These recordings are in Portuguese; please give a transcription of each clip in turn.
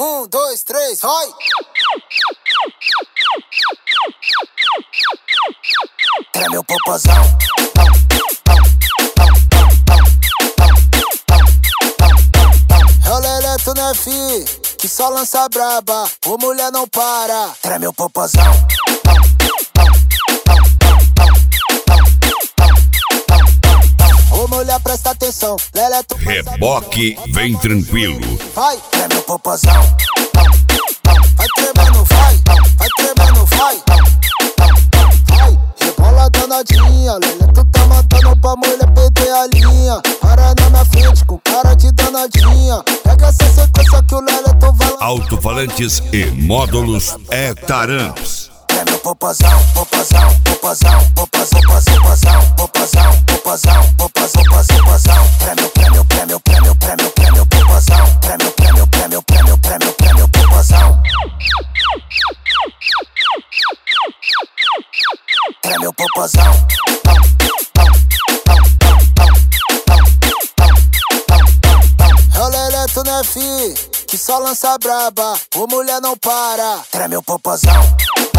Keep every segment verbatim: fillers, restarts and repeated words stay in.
Um, dois, três, vai! Treme o popozão. É o Leleto, né, fi? Que só lança braba, o mulher não para. Treme o popozão. Ô mulher, presta atenção, Leleto. Reboque, vem tranquilo. Vai, treme o popozão. Vai tremendo, vai, vai tremendo, vai. Vai, rebola danadinha, Leleto tá matando pra mulher perder a linha. Para na minha frente com cara de danadinha. Pega essa sequência que o Leleto vai lá. Alto-falantes e módulos E-Taramps. Treme o popozão, popozão, popozão, popozão, popozão, popozão, popozão, popozão, popozão. Treme o prêmio, prêmio, prêmio, prêmio, prêmio, popozão. Treme o prêmio, prêmio, prêmio, prêmio, prêmio, popozão. Treme o popozão. É o Leleto, né, fi? Que só lança braba, o mulher não para. Treme o popozão.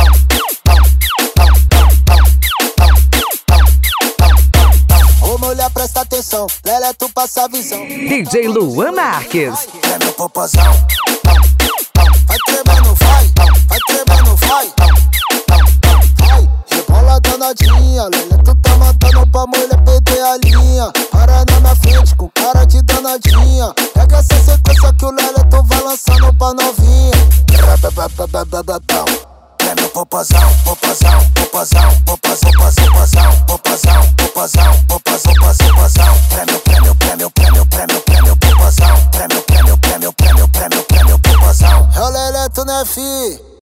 Ô mulher, presta atenção, Leleto passa a visão. D J Luan Marques. Treme o popozão. Vai tremendo, vai, vai tremendo, vai. Vai, rebola danadinha, Leleto tá matando pra mulher perder a linha. Para na minha frente com cara de danadinha. Pega essa sequência que o Leleto vai lançando pra novinha. Treme o popozão, popozão, popozão, popozão, popozão, popozão, popozão, popozão, popozão. Treme o prêmio, prêmio, prêmio, prêmio, prêmio, popozão. Treme o prêmio, prêmio, prêmio, prêmio, prêmio, popozão. É o Leleto, né, fi?